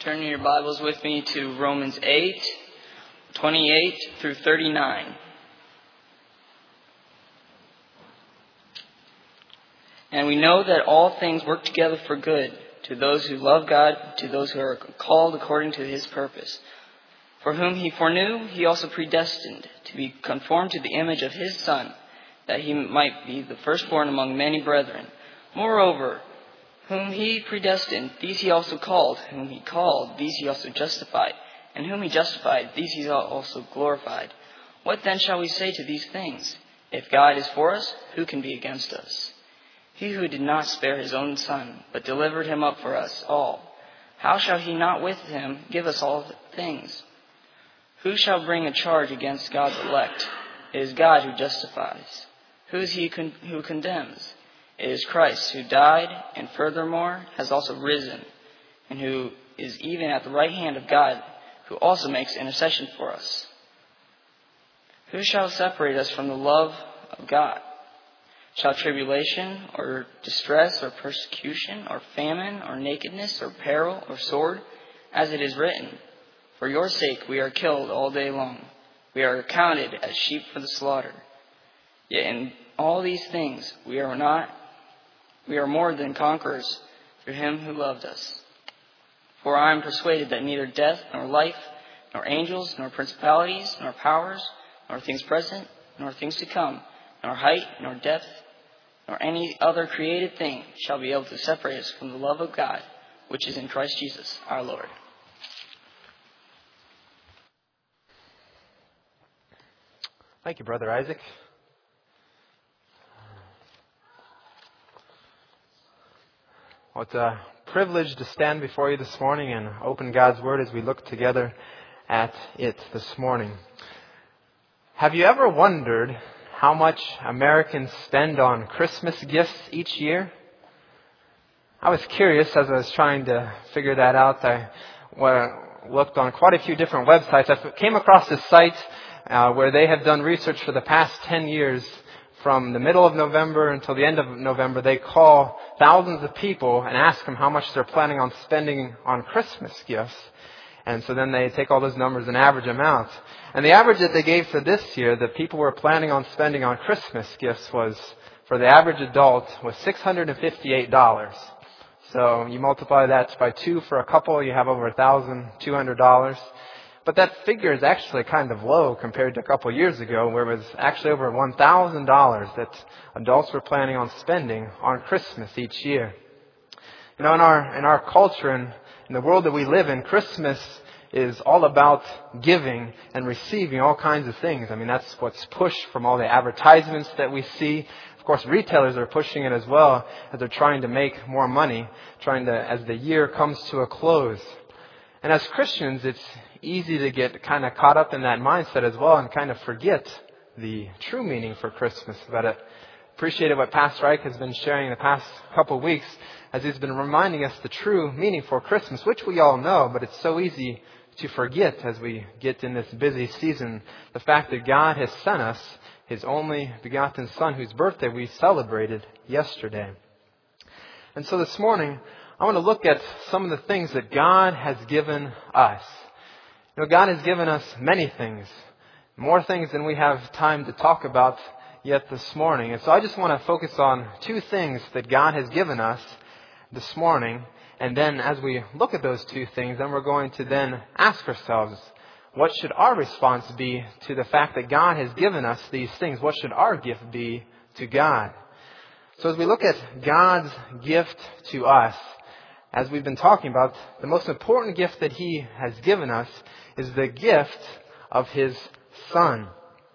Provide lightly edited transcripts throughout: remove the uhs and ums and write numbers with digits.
Turn your Bibles with me to Romans 8, 28 through 39. And we know that all things work together for good, to those who love God, to those who are called according to His purpose. For whom He foreknew, He also predestined to be conformed to the image of His Son, that He might be the firstborn among many brethren. Moreover, whom He predestined, these He also called. Whom He called, these He also justified. And whom He justified, these He also glorified. What then shall we say to these things? If God is for us, who can be against us? He who did not spare His own Son, but delivered Him up for us all, how shall He not with Him give us all things? Who shall bring a charge against God's elect? It is God who justifies. Who is he who condemns? It is Christ who died and furthermore has also risen, and who is even at the right hand of God, who also makes intercession for us. Who shall separate us from the love of God? Shall tribulation or distress or persecution or famine or nakedness or peril or sword? As it is written, for your sake we are killed all day long. We are accounted as sheep for the slaughter. Yet in all these things we are more than conquerors through Him who loved us. For I am persuaded that neither death, nor life, nor angels, nor principalities, nor powers, nor things present, nor things to come, nor height, nor depth, nor any other created thing shall be able to separate us from the love of God, which is in Christ Jesus our Lord. Thank you, Brother Isaac. Well, it's a privilege to stand before you this morning and open God's Word as we look together at it this morning. Have you ever wondered how much Americans spend on Christmas gifts each year? I was curious as I was trying to figure that out. I looked on quite a few different websites. I came across this site where they have done research for the past 10 years. From the middle of November until the end of November, they call thousands of people and ask them how much they're planning on spending on Christmas gifts. And so then they take all those numbers and average them out. And the average that they gave for this year, that people were planning on spending on Christmas gifts was, for the average adult, was $658. So you multiply that by 2 for a couple, you have over $1,200. But that figure is actually kind of low compared to a couple of years ago, where it was actually over $1,000 that adults were planning on spending on Christmas each year. You know, in our culture and in the world that we live in, Christmas is all about giving and receiving all kinds of things. I mean, that's what's pushed from all the advertisements that we see. Of course, retailers are pushing it as well as they're trying to make more money, as the year comes to a close. And as Christians, it's easy to get kind of caught up in that mindset as well and kind of forget the true meaning for Christmas. But I appreciated what Pastor Ike has been sharing the past couple of weeks as he's been reminding us the true meaning for Christmas, which we all know, but it's so easy to forget as we get in this busy season. The fact that God has sent us His only begotten Son, whose birthday we celebrated yesterday. And so this morning, I want to look at some of the things that God has given us. You know, God has given us many things, more things than we have time to talk about yet this morning. And so I just want to focus on 2 things that God has given us this morning. And then as we look at those 2 things, then we're going to then ask ourselves, what should our response be to the fact that God has given us these things? What should our gift be to God? So as we look at God's gift to us, as we've been talking about, the most important gift that He has given us is the gift of His Son.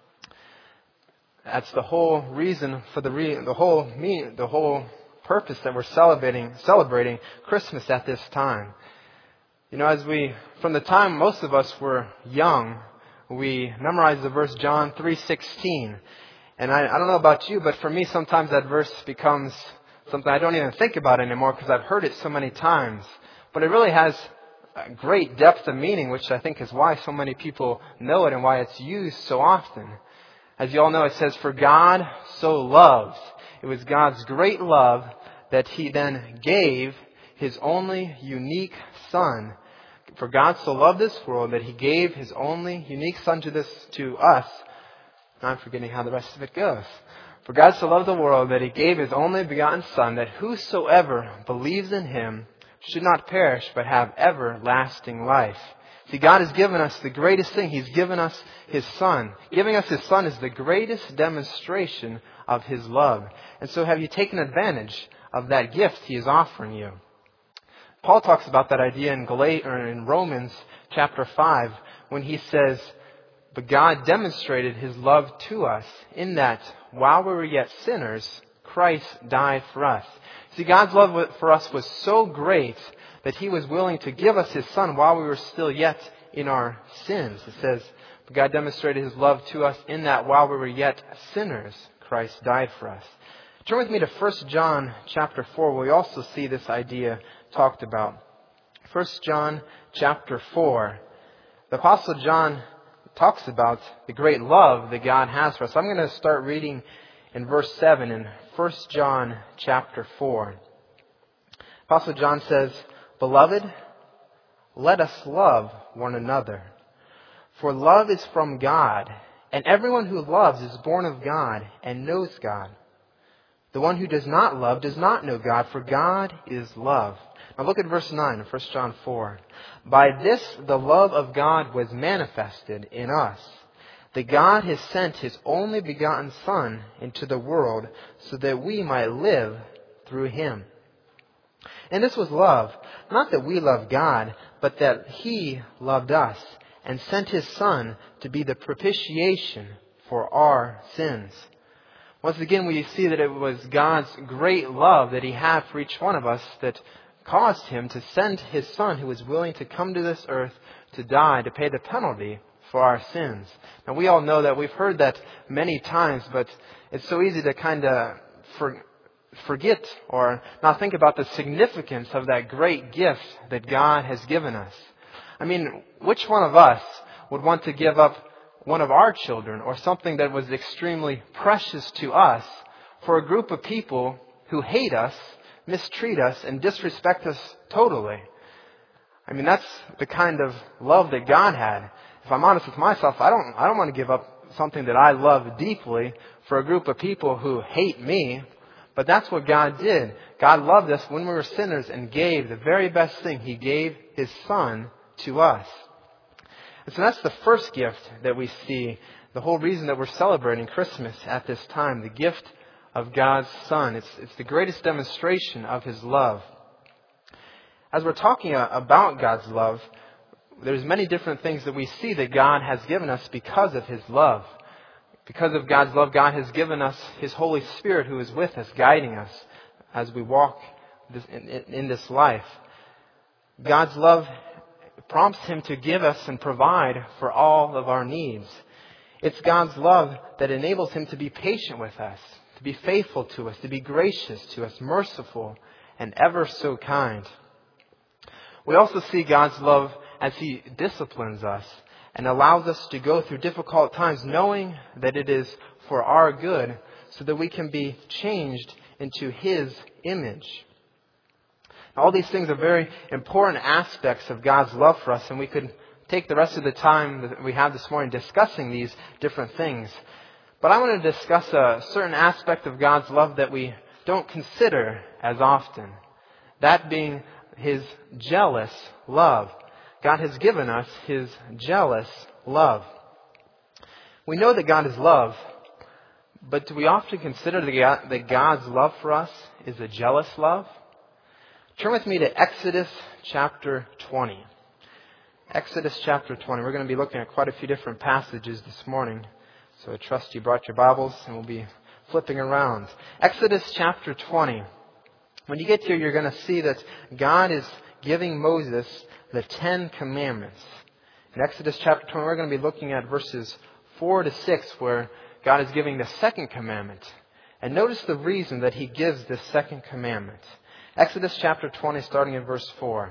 That's the whole reason for the whole purpose that we're celebrating Christmas at this time. You know, from the time most of us were young, we memorized the verse John 3:16. And I don't know about you, but for me sometimes that verse becomes something I don't even think about anymore because I've heard it so many times. But it really has a great depth of meaning, which I think is why so many people know it and why it's used so often. As you all know, it says, for God so loved. It was God's great love that He then gave His only unique Son. For God so loved this world that He gave His only unique Son to us. Now I'm forgetting how the rest of it goes. For God so loved the world that He gave His only begotten Son, that whosoever believes in Him should not perish but have everlasting life. See, God has given us the greatest thing. He's given us His Son. Giving us His Son is the greatest demonstration of His love. And so have you taken advantage of that gift He is offering you? Paul talks about that idea in Romans chapter 5 when he says, but God demonstrated His love to us in that while we were yet sinners, Christ died for us. See, God's love for us was so great that He was willing to give us His Son while we were still yet in our sins. It says, but God demonstrated His love to us in that while we were yet sinners, Christ died for us. Turn with me to 1 John chapter 4, where we also see this idea talked about. 1 John chapter 4. The Apostle John talks about the great love that God has for us. I'm going to start reading in verse 7 in 1 John chapter 4. Apostle John says, Beloved, let us love one another. For love is from God, and everyone who loves is born of God and knows God. The one who does not love does not know God, for God is love. Now look at verse 9 of 1 John 4. By this the love of God was manifested in us, that God has sent His only begotten Son into the world so that we might live through Him. And this was love, not that we loved God, but that He loved us and sent His Son to be the propitiation for our sins. Once again, we see that it was God's great love that He had for each one of us that caused Him to send His Son, who was willing to come to this earth to die, to pay the penalty for our sins. Now, we all know that. We've heard that many times, but it's so easy to kind of forget or not think about the significance of that great gift that God has given us. I mean, which one of us would want to give up one of our children or something that was extremely precious to us for a group of people who hate us, mistreat us, and disrespect us totally? I mean, that's the kind of love that God had. If I'm honest with myself, I don't want to give up something that I love deeply for a group of people who hate me. But that's what God did. God loved us when we were sinners and gave the very best thing. He gave His Son to us. And so that's the first gift that we see. The whole reason that we're celebrating Christmas at this time, the gift of God's Son. It's the greatest demonstration of His love. As we're talking about God's love, there's many different things that we see that God has given us because of His love. Because of God's love, God has given us His Holy Spirit who is with us, guiding us as we walk in this life. God's love prompts Him to give us and provide for all of our needs. It's God's love that enables Him to be patient with us, to be faithful to us, to be gracious to us, merciful, and ever so kind. We also see God's love as He disciplines us and allows us to go through difficult times knowing that it is for our good so that we can be changed into His image. All these things are very important aspects of God's love for us, and we could take the rest of the time that we have this morning discussing these different things. But I want to discuss a certain aspect of God's love that we don't consider as often. That being His jealous love. God has given us His jealous love. We know that God is love, but do we often consider that God's love for us is a jealous love? Turn with me to Exodus chapter 20. Exodus chapter 20. We're going to be looking at quite a few different passages this morning. So I trust you brought your Bibles and we'll be flipping around. Exodus chapter 20. When you get here, you're going to see that God is giving Moses the 10 Commandments. In Exodus chapter 20, we're going to be looking at verses 4 to 6, where God is giving the second commandment. And notice the reason that He gives this second commandment. Exodus chapter 20, starting in verse 4.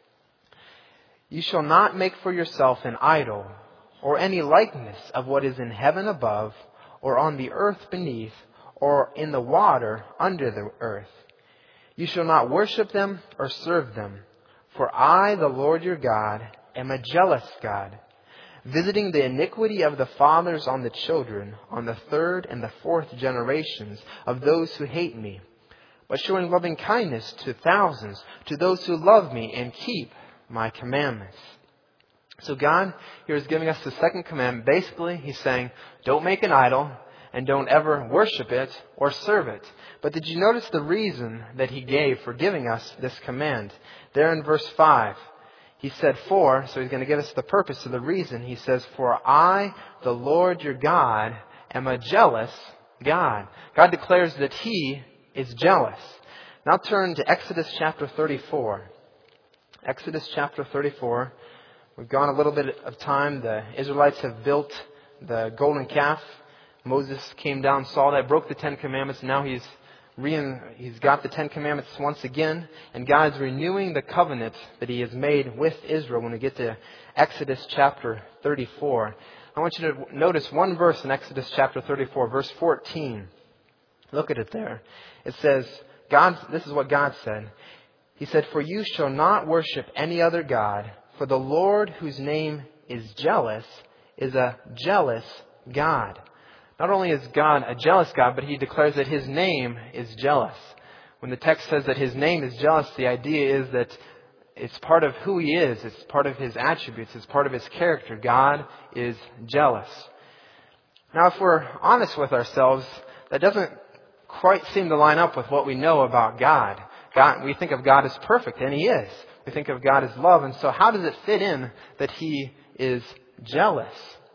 You shall not make for yourself an idol, or any likeness of what is in heaven above, or on the earth beneath, or in the water under the earth. You shall not worship them or serve them. For I, the Lord your God, am a jealous God, visiting the iniquity of the fathers on the children, on the third and the fourth generations of those who hate me, but showing loving kindness to thousands, to those who love me and keep my commandments. So God here is giving us the second commandment. Basically, He's saying, don't make an idol and don't ever worship it or serve it. But did you notice the reason that He gave for giving us this command? There in verse 5, He said for, so He's going to give us the purpose of the reason. He says, for I, the Lord your God, am a jealous God. God declares that He is jealous. Now turn to Exodus chapter 34. Exodus chapter 34. We've gone a little bit of time. The Israelites have built the golden calf. Moses came down, saw that, broke the Ten Commandments. Now he's got the Ten Commandments once again. And God's renewing the covenant that He has made with Israel when we get to Exodus chapter 34. I want you to notice one verse in Exodus chapter 34, verse 14. Look at it there. It says, this is what God said. He said, for you shall not worship any other God, for the Lord whose name is jealous is a jealous God. Not only is God a jealous God, but He declares that His name is jealous. When the text says that His name is jealous, the idea is that it's part of who He is. It's part of His attributes. It's part of His character. God is jealous. Now, if we're honest with ourselves, that doesn't quite seem to line up with what we know about God. We think of God as perfect, and He is. We think of God as love. And so how does it fit in that He is jealous?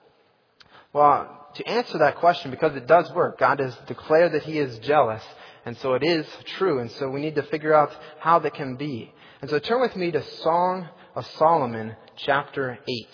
Well, to answer that question, because it does work, God has declared that He is jealous. And so it is true. And so we need to figure out how that can be. And so turn with me to Song of Solomon, chapter 8.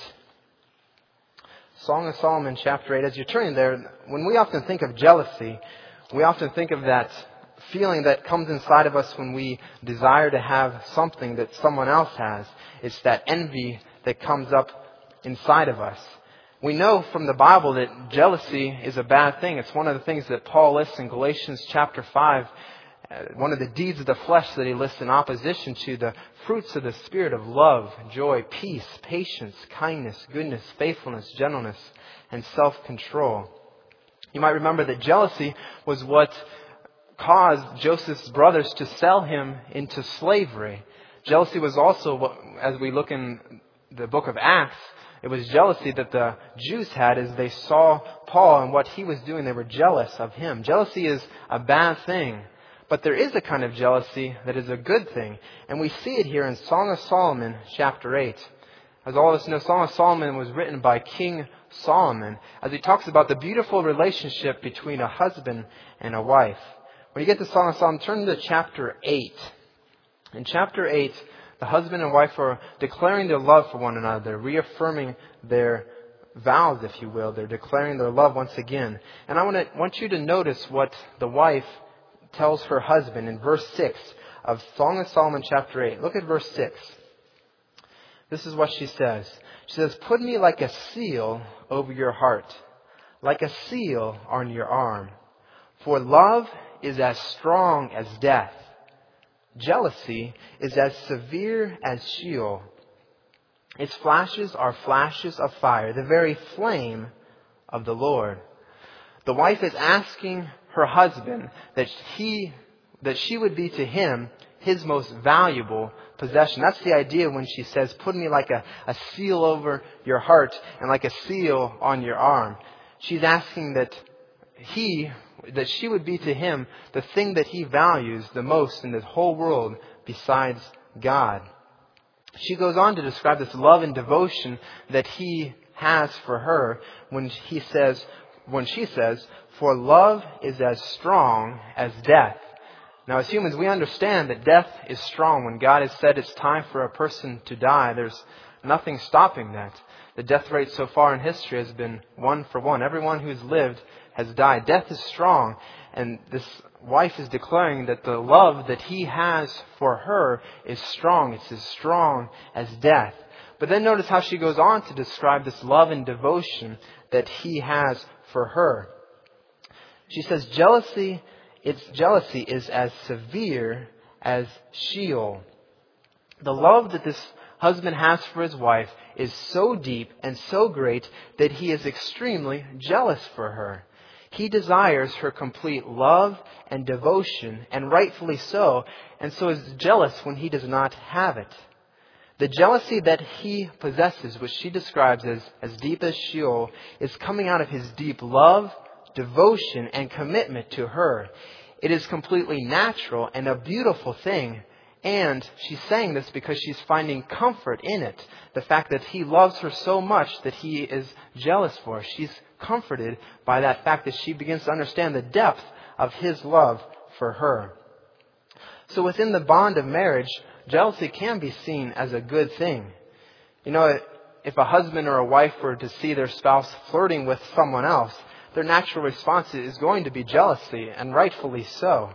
Song of Solomon, chapter 8. As you're turning there, when we often think of jealousy, we often think of that feeling that comes inside of us when we desire to have something that someone else has. It's that envy that comes up inside of us. We know from the Bible that jealousy is a bad thing. It's one of the things that Paul lists in Galatians chapter 5. One of the deeds of the flesh that he lists in opposition to the fruits of the Spirit of love, joy, peace, patience, kindness, goodness, faithfulness, gentleness, and self-control. You might remember that jealousy was what caused Joseph's brothers to sell him into slavery. Jealousy was also, as we look in the book of Acts, it was jealousy that the Jews had as they saw Paul and what he was doing. They were jealous of him. Jealousy is a bad thing. But there is a kind of jealousy that is a good thing. And we see it here in Song of Solomon, chapter 8. As all of us know, Song of Solomon was written by King Solomon as he talks about the beautiful relationship between a husband and a wife. When you get to Song of Solomon, turn to chapter 8. In chapter 8, the husband and wife are declaring their love for one another, reaffirming their vows, if you will. They're declaring their love once again. And I want you to notice what the wife tells her husband in verse 6 of Song of Solomon chapter 8. Look at verse 6. This is what she says. She says, put me like a seal over your heart, like a seal on your arm. For love is as strong as death. Jealousy is as severe as Sheol. Its flashes are flashes of fire, the very flame of the Lord. The wife is asking her husband that she would be to him his most valuable possession. That's the idea when she says, put me like a seal over your heart and like a seal on your arm. She's asking that she would be to him the thing that he values the most in this whole world besides God. She goes on to describe this love and devotion that he has for her when she says, for love is as strong as death. Now, as humans, we understand that death is strong. When God has said it's time for a person to die, there's nothing stopping that. The death rate so far in history has been 1 for 1. Everyone who's lived has died. Death is strong. And this wife is declaring that the love that he has for her is strong. It's as strong as death. But then notice how she goes on to describe this love and devotion that he has for her. She says, jealousy is as severe as Sheol. The love that this husband has for his wife is so deep and so great that he is extremely jealous for her. He desires her complete love and devotion, and rightfully so, and so is jealous when he does not have it. The jealousy that he possesses, which she describes as deep as Sheol, is coming out of his deep love, devotion, and commitment to her. It is completely natural and a beautiful thing. And she's saying this because she's finding comfort in it. The fact that he loves her so much that he is jealous for her. She's comforted by that fact that she begins to understand the depth of his love for her. So within the bond of marriage, jealousy can be seen as a good thing. You know, if a husband or a wife were to see their spouse flirting with someone else, their natural response is going to be jealousy, and rightfully so.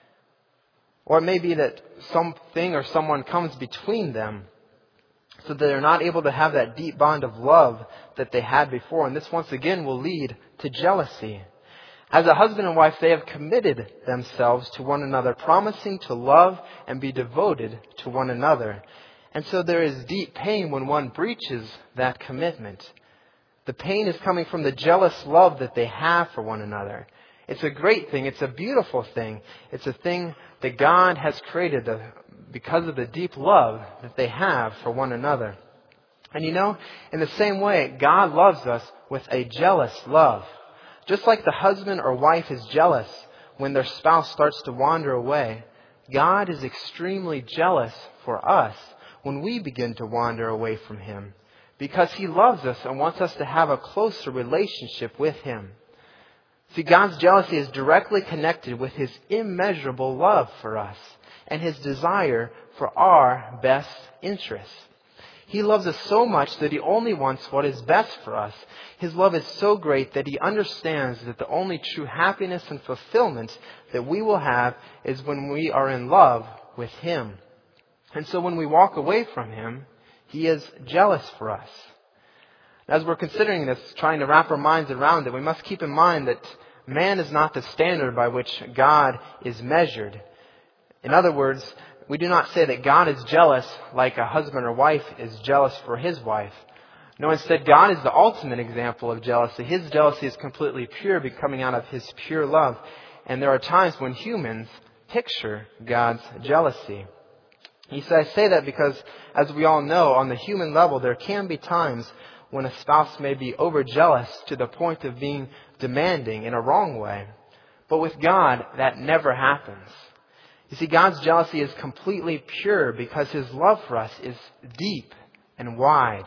Or it may be that something or someone comes between them so that they're not able to have that deep bond of love that they had before. And this once again will lead to jealousy. As a husband and wife, they have committed themselves to one another, promising to love and be devoted to one another. And so there is deep pain when one breaches that commitment. The pain is coming from the jealous love that they have for one another. It's a great thing. It's a beautiful thing. It's a thing that God has created because of the deep love that they have for one another. And you know, in the same way, God loves us with a jealous love. Just like the husband or wife is jealous when their spouse starts to wander away, God is extremely jealous for us when we begin to wander away from Him, because He loves us and wants us to have a closer relationship with Him. See, God's jealousy is directly connected with His immeasurable love for us and His desire for our best interests. He loves us so much that He only wants what is best for us. His love is so great that He understands that the only true happiness and fulfillment that we will have is when we are in love with Him. And so when we walk away from Him, He is jealous for us. As we're considering this, trying to wrap our minds around it, we must keep in mind that man is not the standard by which God is measured. In other words, we do not say that God is jealous like a husband or wife is jealous for his wife. No, instead, God is the ultimate example of jealousy. His jealousy is completely pure, coming out of His pure love. And there are times when humans picture God's jealousy. I say that because, as we all know, on the human level, there can be times when a spouse may be overjealous to the point of being demanding in a wrong way. But with God, that never happens. You see, God's jealousy is completely pure because His love for us is deep and wide.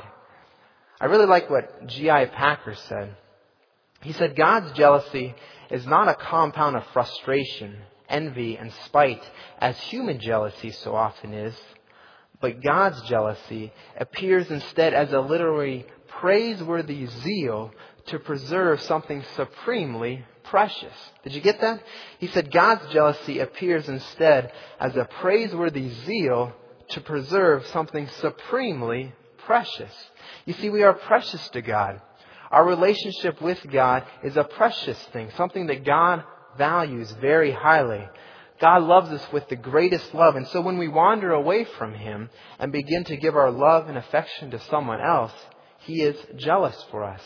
I really like what G.I. Packer said. He said, God's jealousy is not a compound of frustration, envy, and spite, as human jealousy so often is. But God's jealousy appears instead as a literally praiseworthy zeal to preserve something supremely precious. Did you get that? He said God's jealousy appears instead as a praiseworthy zeal to preserve something supremely precious. You see, we are precious to God. Our relationship with God is a precious thing, something that God values very highly. God loves us with the greatest love. And so when we wander away from Him and begin to give our love and affection to someone else, He is jealous for us.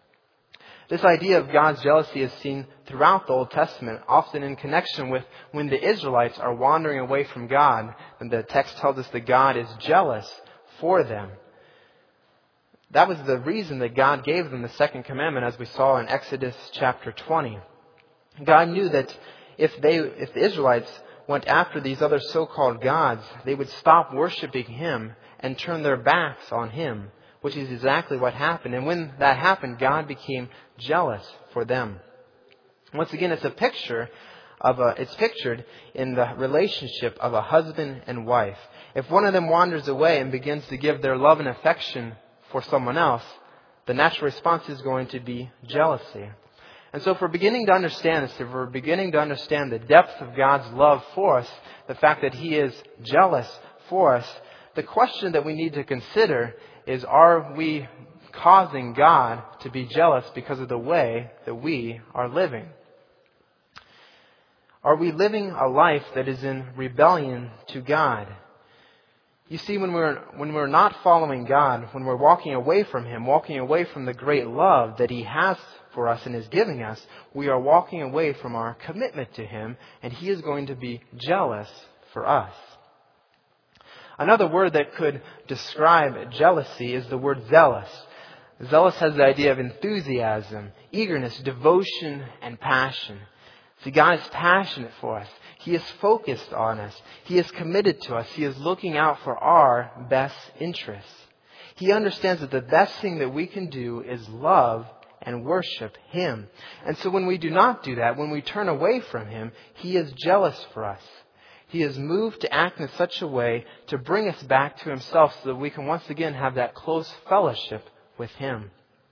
This idea of God's jealousy is seen throughout the Old Testament, often in connection with when the Israelites are wandering away from God. And the text tells us that God is jealous for them. That was the reason that God gave them the second commandment, as we saw in Exodus chapter 20. God knew that if the Israelites went after these other so-called gods, they would stop worshiping Him and turn their backs on Him, which is exactly what happened. And when that happened, God became jealous for them. Once again, it's pictured in the relationship of a husband and wife. If one of them wanders away and begins to give their love and affection for someone else, the natural response is going to be jealousy. And so if we're beginning to understand this, if we're beginning to understand the depth of God's love for us, the fact that He is jealous for us, the question that we need to consider is, are we causing God to be jealous because of the way that we are living? Are we living a life that is in rebellion to God? You see, when we're not following God, when we're walking away from Him, walking away from the great love that He has for us and is giving us, we are walking away from our commitment to Him, and He is going to be jealous for us. Another word that could describe jealousy is the word zealous. Zealous has the idea of enthusiasm, eagerness, devotion, and passion. See, God is passionate for us. He is focused on us. He is committed to us. He is looking out for our best interests. He understands that the best thing that we can do is love and worship Him. And so when we do not do that, when we turn away from Him, He is jealous for us. He is moved to act in such a way to bring us back to Himself so that we can once again have that close fellowship with Him.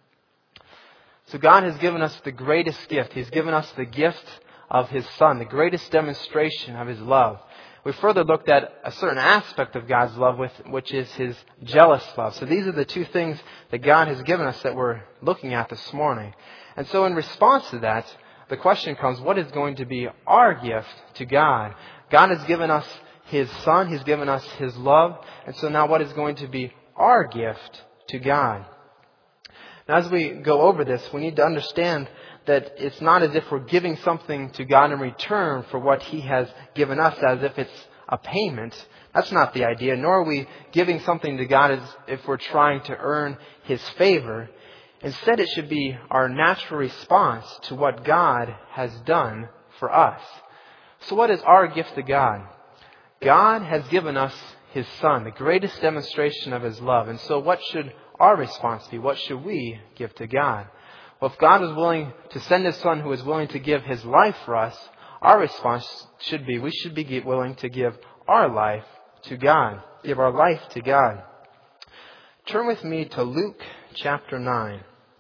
So God has given us the greatest gift. He's given us the gift of His Son, the greatest demonstration of His love. We further looked at a certain aspect of God's love, which is His jealous love. So these are the two things that God has given us that we're looking at this morning. And so in response to that, the question comes, what is going to be our gift to God? God has given us His Son. He's given us His love. And so now what is going to be our gift to God? Now as we go over this, we need to understand that it's not as if we're giving something to God in return for what He has given us as if it's a payment. That's not the idea. Nor are we giving something to God as if we're trying to earn His favor. Instead, it should be our natural response to what God has done for us. So what is our gift to God? God has given us His Son, the greatest demonstration of His love. And so what should our response be? What should we give to God? Well, if God was willing to send His Son who was willing to give His life for us, our response should be, we should be willing to give our life to God. Give our life to God. Turn with me to Luke chapter 9.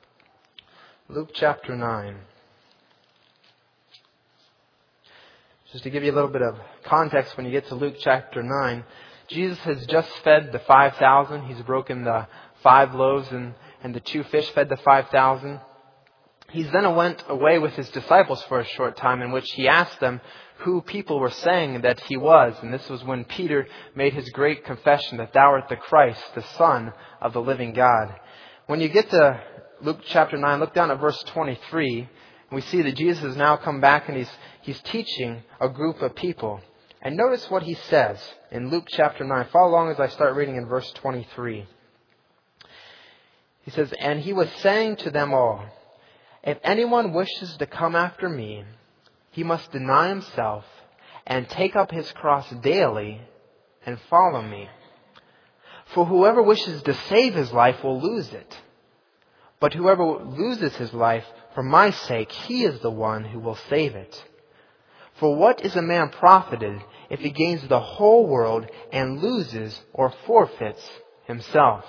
Luke chapter 9. Just to give you a little bit of context, when you get to Luke chapter 9, Jesus has just fed the 5,000. He's broken the 5 loaves and the 2 fish, fed the 5,000. He then went away with His disciples for a short time, in which He asked them who people were saying that He was. And this was when Peter made his great confession that Thou art the Christ, the Son of the living God. When you get to Luke chapter 9, look down at verse 23. We see that Jesus has now come back and He's teaching a group of people. And notice what He says in Luke chapter 9. Follow along as I start reading in verse 23. He says, "And He was saying to them all, if anyone wishes to come after me, he must deny himself and take up his cross daily and follow me. For whoever wishes to save his life will lose it. But whoever loses his life for my sake, he is the one who will save it. For what is a man profited if he gains the whole world and loses or forfeits himself?"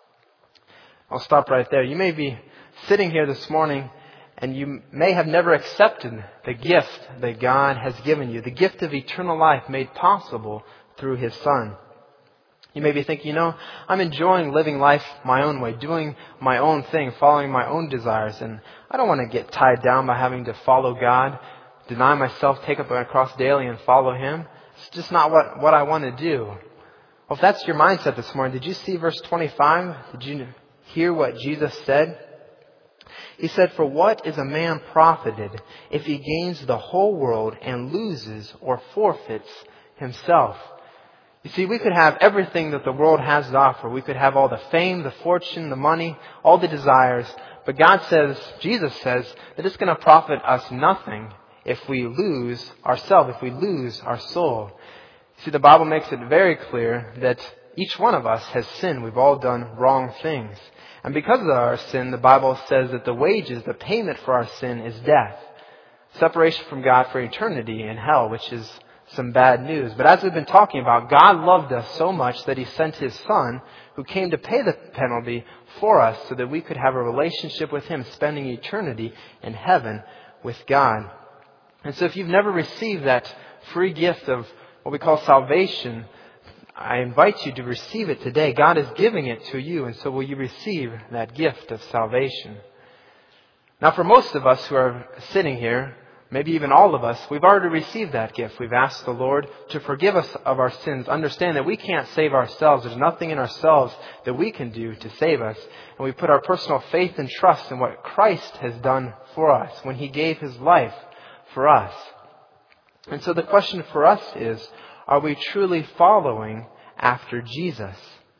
I'll stop right there. You may be sitting here this morning and you may have never accepted the gift that God has given you, the gift of eternal life made possible through His Son. You may be thinking, I'm enjoying living life my own way, doing my own thing, following my own desires, and I don't want to get tied down by having to follow God, deny myself, take up my cross daily and follow Him. It's just not what I want to do. Well, if that's your mindset this morning, did you see verse 25? Did you hear what Jesus said? He said, "For what is a man profited if he gains the whole world and loses or forfeits himself?" You see, we could have everything that the world has to offer. We could have all the fame, the fortune, the money, all the desires. But Jesus says that it's going to profit us nothing if we lose ourselves, if we lose our soul. You see, the Bible makes it very clear that each one of us has sinned. We've all done wrong things. And because of our sin, the Bible says that the wages, the payment for our sin is death. Separation from God for eternity in hell, which is some bad news. But as we've been talking about, God loved us so much that He sent His Son, who came to pay the penalty for us so that we could have a relationship with Him, spending eternity in heaven with God. And so if you've never received that free gift of what we call salvation, I invite you to receive it today. God is giving it to you, and so will you receive that gift of salvation. Now, for most of us who are sitting here, maybe even all of us, we've already received that gift. We've asked the Lord to forgive us of our sins. Understand that we can't save ourselves. There's nothing in ourselves that we can do to save us. And we put our personal faith and trust in what Christ has done for us when He gave His life for us. And so the question for us is, are we truly following after Jesus?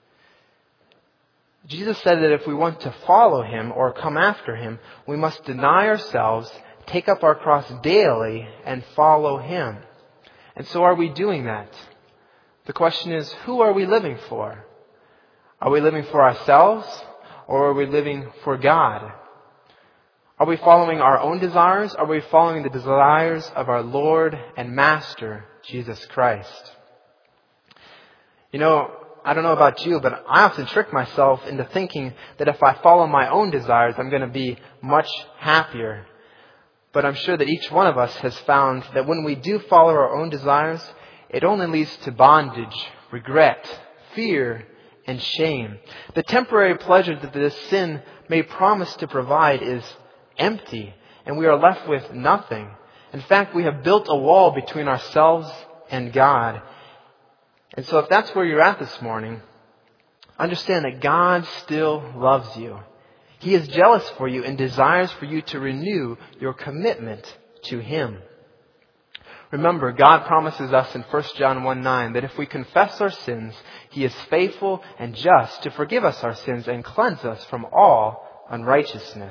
Jesus said that if we want to follow Him or come after Him, we must deny ourselves, take up our cross daily, and follow Him. And so are we doing that? The question is, who are we living for? Are we living for ourselves, or are we living for God? Are we following our own desires? Or are we following the desires of our Lord and Master, Jesus Christ? You know, I don't know about you, but I often trick myself into thinking that if I follow my own desires, I'm going to be much happier. But I'm sure that each one of us has found that when we do follow our own desires, it only leads to bondage, regret, fear, and shame. The temporary pleasure that this sin may promise to provide is empty, and we are left with nothing. In fact, we have built a wall between ourselves and God. And so if that's where you're at this morning, understand that God still loves you. He is jealous for you and desires for you to renew your commitment to Him. Remember, God promises us in 1 John 1:9 that if we confess our sins, He is faithful and just to forgive us our sins and cleanse us from all unrighteousness.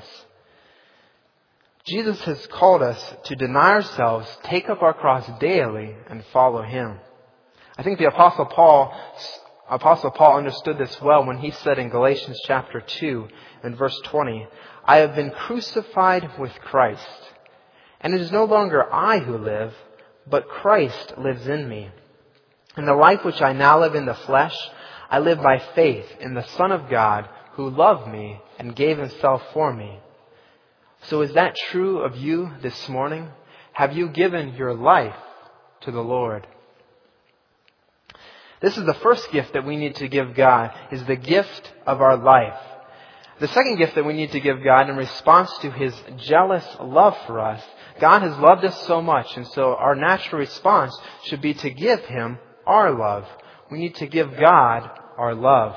Jesus has called us to deny ourselves, take up our cross daily, and follow Him. I think the Apostle Paul understood this well when he said in Galatians chapter 2 and verse 20, I have been crucified with Christ, and it is no longer I who live, but Christ lives in me. In the life which I now live in the flesh, I live by faith in the Son of God who loved me and gave Himself for me. So is that true of you this morning? Have you given your life to the Lord? This is the first gift that we need to give God, is the gift of our life. The second gift that we need to give God in response to His jealous love for us, God has loved us so much, and so our natural response should be to give Him our love. We need to give God our love.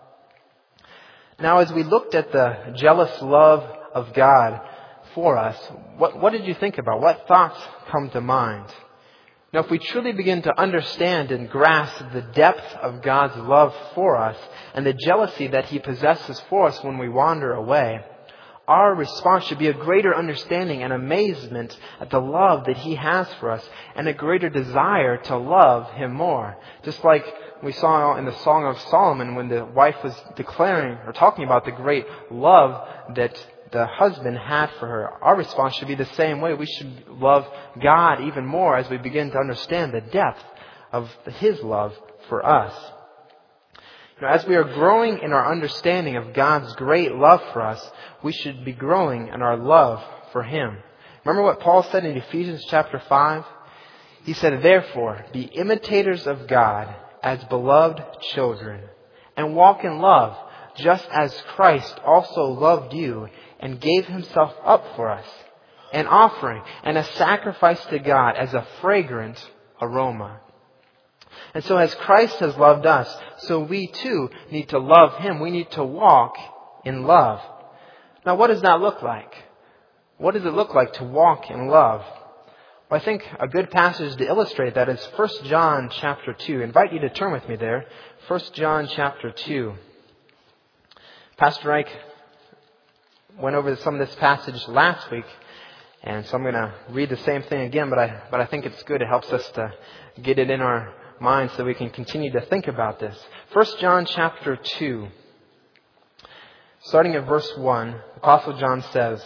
Now, as we looked at the jealous love of God for us, what did you think about? What thoughts come to mind? Now, if we truly begin to understand and grasp the depth of God's love for us and the jealousy that He possesses for us when we wander away, our response should be a greater understanding and amazement at the love that He has for us and a greater desire to love Him more. Just like we saw in the Song of Solomon when the wife was declaring or talking about the great love that the husband had for her. Our response should be the same way. We should love God even more as we begin to understand the depth of His love for us. You know, as we are growing in our understanding of God's great love for us, we should be growing in our love for Him. Remember what Paul said in Ephesians chapter 5? He said, therefore, be imitators of God as beloved children, and walk in love, just as Christ also loved you and gave Himself up for us, an offering and a sacrifice to God as a fragrant aroma. And so as Christ has loved us, so we too need to love Him. We need to walk in love. Now, what does that look like? What does it look like to walk in love? Well, I think a good passage to illustrate that is 1 John chapter 2. I invite you to turn with me there. 1 John chapter 2. Pastor Reich went over some of this passage last week, and so I'm going to read the same thing again, but I think it's good. It helps us to get it in our minds so we can continue to think about this. 1 John chapter 2, starting at verse 1, Apostle John says,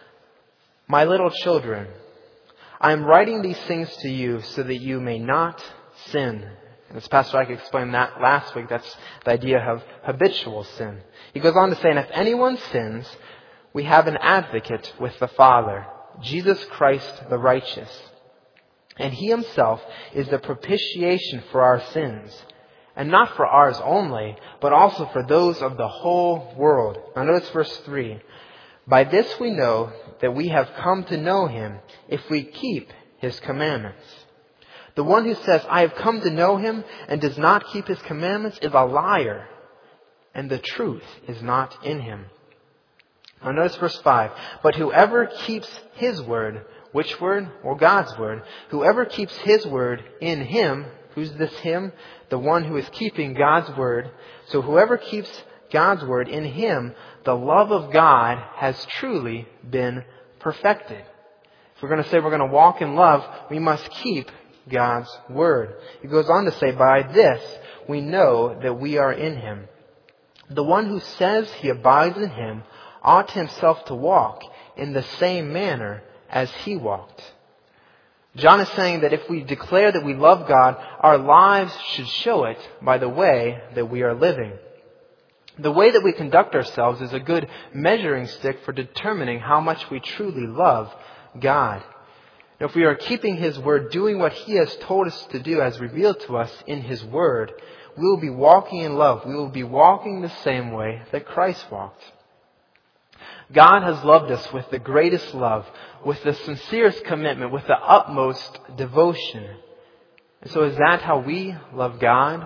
my little children, I am writing these things to you so that you may not sin. And as Pastor Ike explained that last week, that's the idea of habitual sin. He goes on to say, and if anyone sins, we have an advocate with the Father, Jesus Christ the righteous. And He Himself is the propitiation for our sins. And not for ours only, but also for those of the whole world. Now notice verse 3. By this we know that we have come to know Him if we keep His commandments. The one who says, I have come to know Him and does not keep His commandments is a liar, and the truth is not in him. Now notice verse 5. But whoever keeps His word, which word? Well, God's word. Whoever keeps His word in Him, who's this Him? The one who is keeping God's word. So whoever keeps God's word in Him, the love of God has truly been perfected. If we're going to say we're going to walk in love, we must keep God's word. He goes on to say, by this we know that we are in Him. The one who says he abides in Him ought himself to walk in the same manner as He walked. John is saying that if we declare that we love God, our lives should show it by the way that we are living. The way that we conduct ourselves is a good measuring stick for determining how much we truly love God. Now, if we are keeping His word, doing what He has told us to do as revealed to us in His word, we will be walking in love. We will be walking the same way that Christ walked. God has loved us with the greatest love, with the sincerest commitment, with the utmost devotion. And so is that how we love God?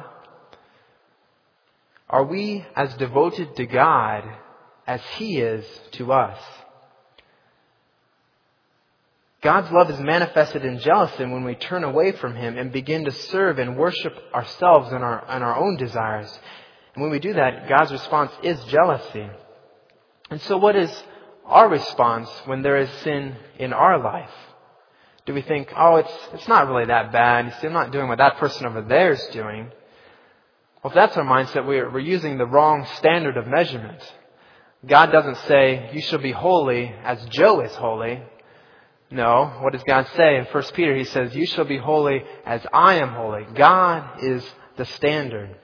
Are we as devoted to God as He is to us? God's love is manifested in jealousy when we turn away from Him and begin to serve and worship ourselves and our own desires. And when we do that, God's response is jealousy. And so what is our response when there is sin in our life? Do we think, oh, it's not really that bad. You see, I'm not doing what that person over there is doing. Well, if that's our mindset, we're using the wrong standard of measurement. God doesn't say, you shall be holy as Joe is holy. No, what does God say? In 1 Peter, He says, you shall be holy as I am holy. God is the standard.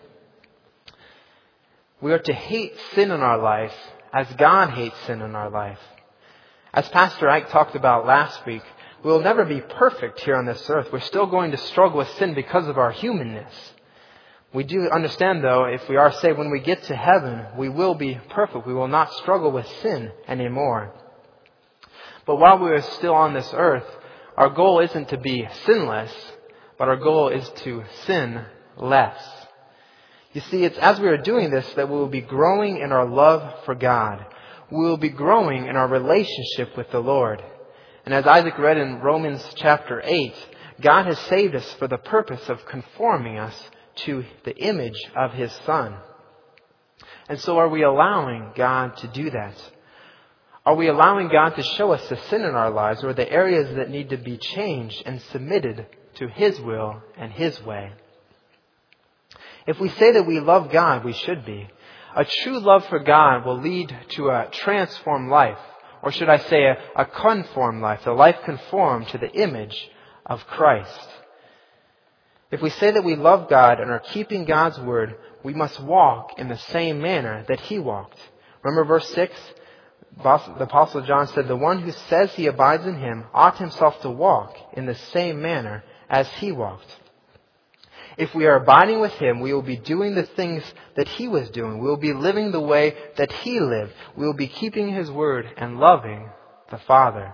We are to hate sin in our life as God hates sin in our life. As Pastor Ike talked about last week, we will never be perfect here on this earth. We're still going to struggle with sin because of our humanness. We do understand, though, if we are saved, when we get to heaven, we will be perfect. We will not struggle with sin anymore. But while we are still on this earth, our goal isn't to be sinless, but our goal is to sin less. You see, it's as we are doing this that we will be growing in our love for God. We will be growing in our relationship with the Lord. And as Isaac read in Romans chapter 8, God has saved us for the purpose of conforming us to the image of His Son. And so are we allowing God to do that? Are we allowing God to show us the sin in our lives or the areas that need to be changed and submitted to His will and His way? If we say that we love God, we should be. A true love for God will lead to a transformed life. Or should I say a conformed life, a life conformed to the image of Christ. If we say that we love God and are keeping God's word, we must walk in the same manner that He walked. Remember verse 6? The Apostle John said, the one who says he abides in Him ought himself to walk in the same manner as He walked. If we are abiding with Him, we will be doing the things that He was doing. We will be living the way that He lived. We will be keeping His word and loving the Father.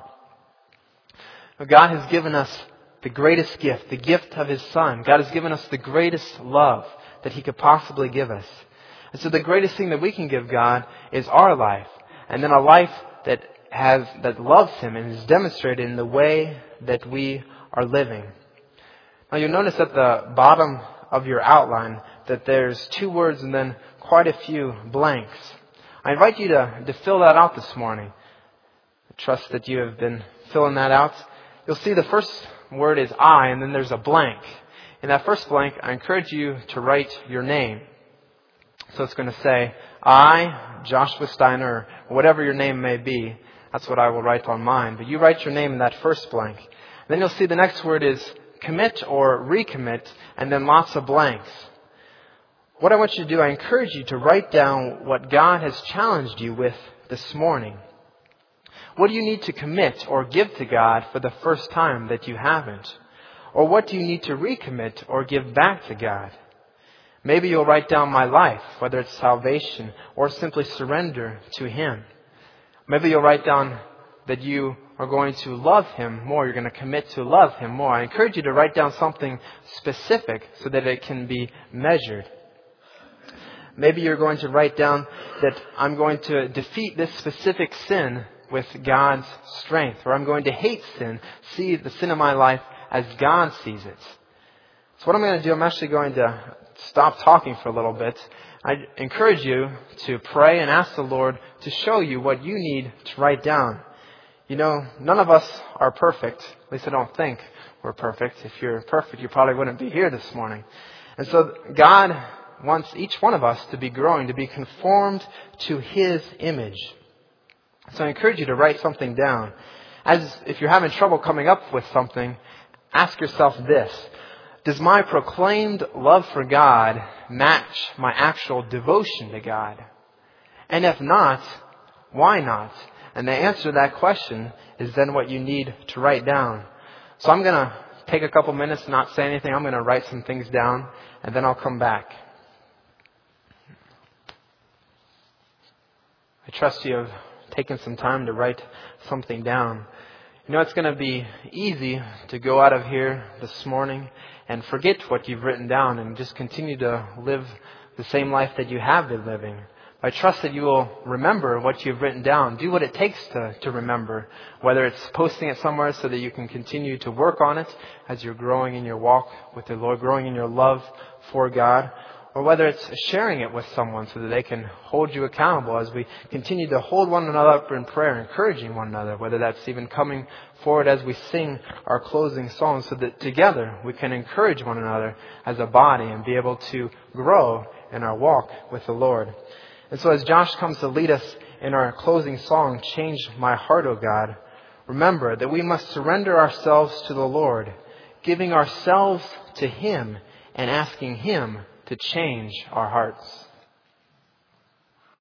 God has given us the greatest gift, the gift of His Son. God has given us the greatest love that He could possibly give us. And so the greatest thing that we can give God is our life. And then a life that loves Him and is demonstrated in the way that we are living. Now you'll notice at the bottom of your outline that there's 2 words and then quite a few blanks. I invite you to fill that out this morning. I trust that you have been filling that out. You'll see the first word is I, and then there's a blank. In that first blank, I encourage you to write your name. So it's going to say, I, Joshua Steiner, or whatever your name may be. That's what I will write on mine. But you write your name in that first blank. Then you'll see the next word is commit or recommit, and then lots of blanks. What I want you to do, I encourage you to write down what God has challenged you with this morning. What do you need to commit or give to God for the first time that you haven't? Or what do you need to recommit or give back to God? Maybe you'll write down my life, whether it's salvation or simply surrender to Him. Maybe you'll write down that you are going to love Him more. You're going to commit to love Him more. I encourage you to write down something specific so that it can be measured. Maybe you're going to write down that I'm going to defeat this specific sin with God's strength, or I'm going to hate sin, see the sin in my life as God sees it. So what I'm going to do, I'm actually going to stop talking for a little bit. I encourage you to pray and ask the Lord to show you what you need to write down. You know, none of us are perfect. At least I don't think we're perfect. If you're perfect, you probably wouldn't be here this morning. And so God wants each one of us to be growing, to be conformed to His image. So I encourage you to write something down. As if you're having trouble coming up with something, ask yourself this: does my proclaimed love for God match my actual devotion to God? And if not, why not? And the answer to that question is then what you need to write down. So I'm going to take a couple minutes, not say anything. I'm going to write some things down, and then I'll come back. I trust you have taken some time to write something down. You know, it's going to be easy to go out of here this morning and forget what you've written down and just continue to live the same life that you have been living. I trust that you will remember what you've written down. Do what it takes to remember, whether it's posting it somewhere so that you can continue to work on it as you're growing in your walk with the Lord, growing in your love for God, or whether it's sharing it with someone so that they can hold you accountable as we continue to hold one another up in prayer, encouraging one another, whether that's even coming forward as we sing our closing song so that together we can encourage one another as a body and be able to grow in our walk with the Lord. And so as Josh comes to lead us in our closing song, Change My Heart, O God, remember that we must surrender ourselves to the Lord, giving ourselves to Him and asking Him to change our hearts.